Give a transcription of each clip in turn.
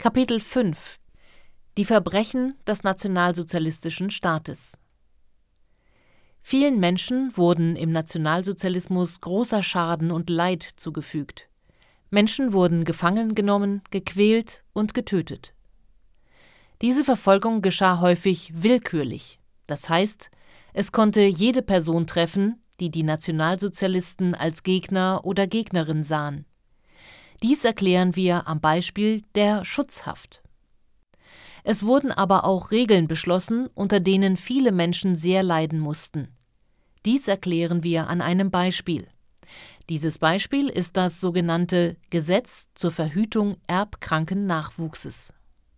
Kapitel 5 Die Verbrechen des nationalsozialistischen Staates. Vielen Menschen wurden im Nationalsozialismus großer Schaden und Leid zugefügt. Menschen wurden gefangen genommen, gequält und getötet. Diese Verfolgung geschah häufig willkürlich. Das heißt, es konnte jede Person treffen, die die Nationalsozialisten als Gegner oder Gegnerin sahen. Dies erklären wir am Beispiel der Schutzhaft. Es wurden aber auch Regeln beschlossen, unter denen viele Menschen sehr leiden mussten. Dies erklären wir an einem Beispiel. Dieses Beispiel ist das sogenannte Gesetz zur Verhütung erbkranken Nachwuchses.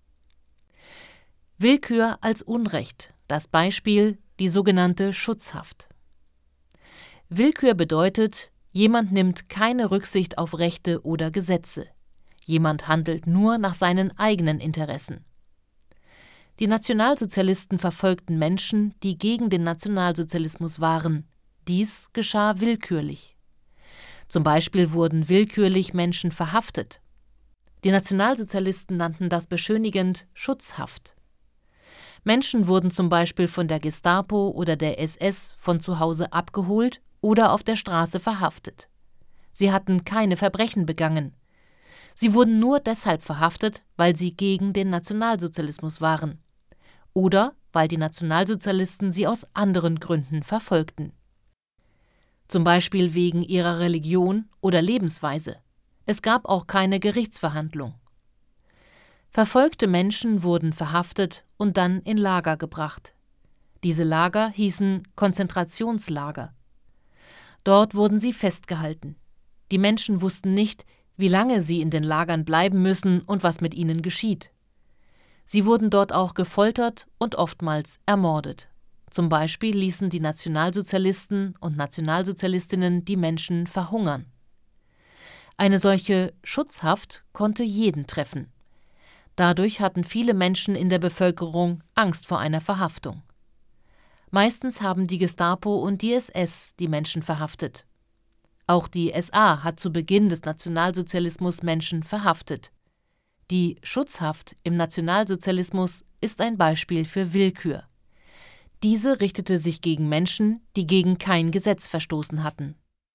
Willkür als Unrecht. Das Beispiel die sogenannte Schutzhaft. Willkür bedeutet, jemand nimmt keine Rücksicht auf Rechte oder Gesetze. Jemand handelt nur nach seinen eigenen Interessen. Die Nationalsozialisten verfolgten Menschen, die gegen den Nationalsozialismus waren. Dies geschah willkürlich. Zum Beispiel wurden willkürlich Menschen verhaftet. Die Nationalsozialisten nannten das beschönigend Schutzhaft. Menschen wurden zum Beispiel von der Gestapo oder der SS von zu Hause abgeholt oder auf der Straße verhaftet. Sie hatten keine Verbrechen begangen. Sie wurden nur deshalb verhaftet, weil sie gegen den Nationalsozialismus waren. Oder weil die Nationalsozialisten sie aus anderen Gründen verfolgten. Zum Beispiel wegen ihrer Religion oder Lebensweise. Es gab auch keine Gerichtsverhandlung. Verfolgte Menschen wurden verhaftet und dann in Lager gebracht. Diese Lager hießen Konzentrationslager. Dort wurden sie festgehalten. Die Menschen wussten nicht, wie lange sie in den Lagern bleiben müssen und was mit ihnen geschieht. Sie wurden dort auch gefoltert und oftmals ermordet. Zum Beispiel ließen die Nationalsozialisten und Nationalsozialistinnen die Menschen verhungern. Eine solche Schutzhaft konnte jeden treffen. Dadurch hatten viele Menschen in der Bevölkerung Angst vor einer Verhaftung. Meistens haben die Gestapo und die SS die Menschen verhaftet. Auch die SA hat zu Beginn des Nationalsozialismus Menschen verhaftet. Die Schutzhaft im Nationalsozialismus ist ein Beispiel für Willkür. Diese richtete sich gegen Menschen, die gegen kein Gesetz verstoßen hatten.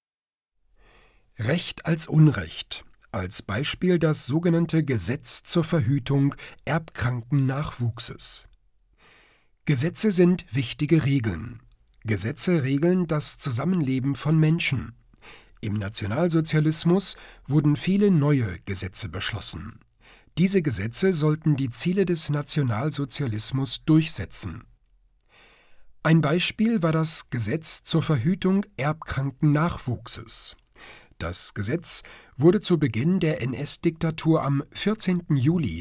Recht als Unrecht. Als Beispiel das sogenannte Gesetz zur Verhütung erbkranken Nachwuchses. Gesetze sind wichtige Regeln. Gesetze regeln das Zusammenleben von Menschen. Im Nationalsozialismus wurden viele neue Gesetze beschlossen. Diese Gesetze sollten die Ziele des Nationalsozialismus durchsetzen. Ein Beispiel war das Gesetz zur Verhütung erbkranken Nachwuchses. Das Gesetz wurde zu Beginn der NS-Diktatur am 14. Juli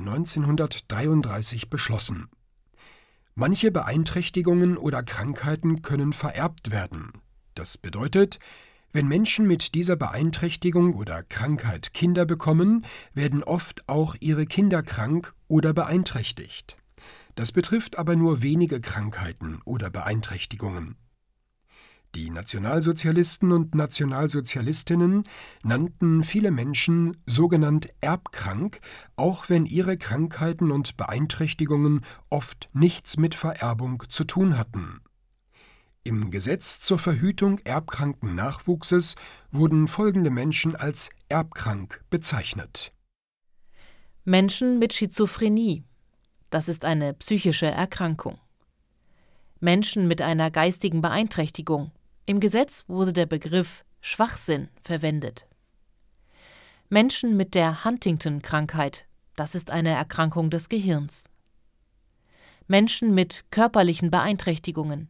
1933 beschlossen. Manche Beeinträchtigungen oder Krankheiten können vererbt werden. Das bedeutet, wenn Menschen mit dieser Beeinträchtigung oder Krankheit Kinder bekommen, werden oft auch ihre Kinder krank oder beeinträchtigt. Das betrifft aber nur wenige Krankheiten oder Beeinträchtigungen. Die Nationalsozialisten und Nationalsozialistinnen nannten viele Menschen sogenannt erbkrank, auch wenn ihre Krankheiten und Beeinträchtigungen oft nichts mit Vererbung zu tun hatten. Im Gesetz zur Verhütung erbkranken Nachwuchses wurden folgende Menschen als erbkrank bezeichnet. Menschen mit Schizophrenie. Das ist eine psychische Erkrankung. Menschen mit einer geistigen Beeinträchtigung. Im Gesetz wurde der Begriff Schwachsinn verwendet. Menschen mit der Huntington-Krankheit. Das ist eine Erkrankung des Gehirns. Menschen mit körperlichen Beeinträchtigungen.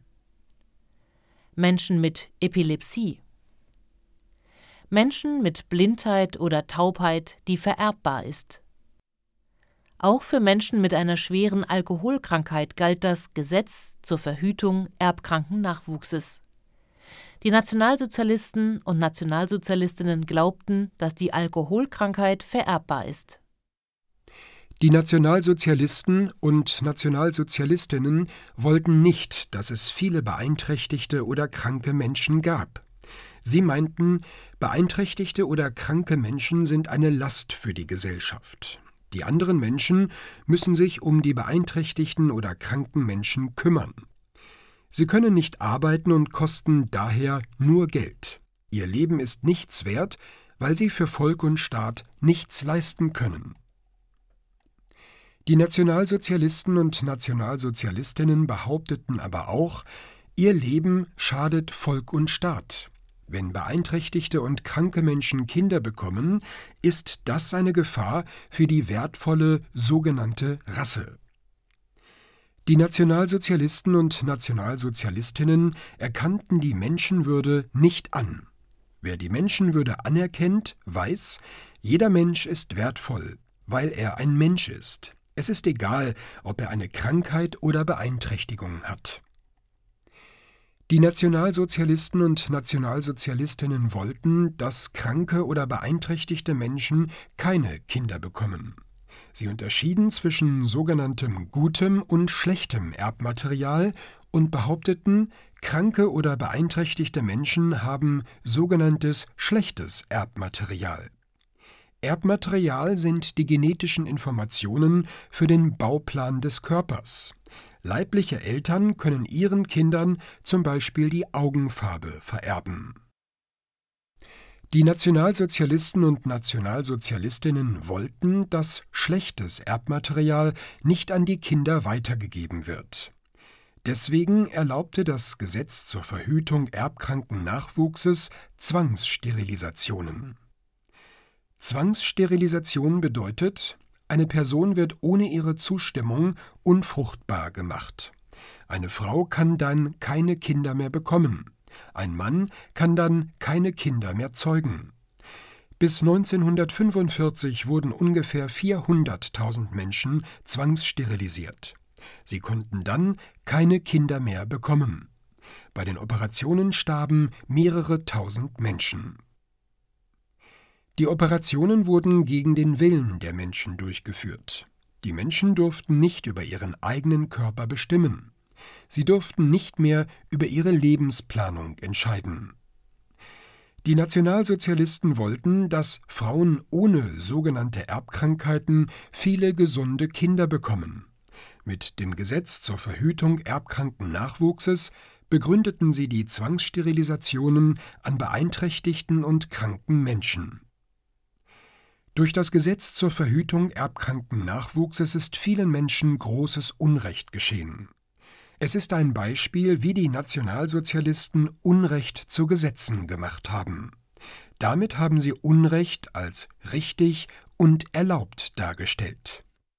Menschen mit Epilepsie. Menschen mit Blindheit oder Taubheit, die vererbbar ist. Auch für Menschen mit einer schweren Alkoholkrankheit galt das Gesetz zur Verhütung erbkranken Nachwuchses. Die Nationalsozialisten und Nationalsozialistinnen glaubten, dass die Alkoholkrankheit vererbbar ist. Die Nationalsozialisten und Nationalsozialistinnen wollten nicht, dass es viele beeinträchtigte oder kranke Menschen gab. Sie meinten, beeinträchtigte oder kranke Menschen sind eine Last für die Gesellschaft. Die anderen Menschen müssen sich um die beeinträchtigten oder kranken Menschen kümmern. Sie können nicht arbeiten und kosten daher nur Geld. Ihr Leben ist nichts wert, weil sie für Volk und Staat nichts leisten können. Die Nationalsozialisten und Nationalsozialistinnen behaupteten aber auch, ihr Leben schadet Volk und Staat. Wenn beeinträchtigte und kranke Menschen Kinder bekommen, ist das eine Gefahr für die wertvolle sogenannte Rasse. Die Nationalsozialisten und Nationalsozialistinnen erkannten die Menschenwürde nicht an. Wer die Menschenwürde anerkennt, weiß, jeder Mensch ist wertvoll, weil er ein Mensch ist. Es ist egal, ob er eine Krankheit oder Beeinträchtigung hat. Die Nationalsozialisten und Nationalsozialistinnen wollten, dass kranke oder beeinträchtigte Menschen keine Kinder bekommen. Sie unterschieden zwischen sogenanntem gutem und schlechtem Erbmaterial und behaupteten, kranke oder beeinträchtigte Menschen haben sogenanntes schlechtes Erbmaterial. Erbmaterial sind die genetischen Informationen für den Bauplan des Körpers. Leibliche Eltern können ihren Kindern zum Beispiel die Augenfarbe vererben. Die Nationalsozialisten und Nationalsozialistinnen wollten, dass schlechtes Erbmaterial nicht an die Kinder weitergegeben wird. Deswegen erlaubte das Gesetz zur Verhütung erbkranken Nachwuchses Zwangssterilisationen. Zwangssterilisation bedeutet, eine Person wird ohne ihre Zustimmung unfruchtbar gemacht. Eine Frau kann dann keine Kinder mehr bekommen. Ein Mann kann dann keine Kinder mehr zeugen. Bis 1945 wurden ungefähr 400.000 Menschen zwangssterilisiert. Sie konnten dann keine Kinder mehr bekommen. Bei den Operationen starben mehrere tausend Menschen. Die Operationen wurden gegen den Willen der Menschen durchgeführt. Die Menschen durften nicht über ihren eigenen Körper bestimmen. Sie durften nicht mehr über ihre Lebensplanung entscheiden. Die Nationalsozialisten wollten, dass Frauen ohne sogenannte Erbkrankheiten viele gesunde Kinder bekommen. Mit dem Gesetz zur Verhütung erbkranken Nachwuchses begründeten sie die Zwangssterilisationen an beeinträchtigten und kranken Menschen. Durch das Gesetz zur Verhütung erbkranken Nachwuchses ist vielen Menschen großes Unrecht geschehen. Es ist ein Beispiel, wie die Nationalsozialisten Unrecht zu Gesetzen gemacht haben. Damit haben sie Unrecht als richtig und erlaubt dargestellt.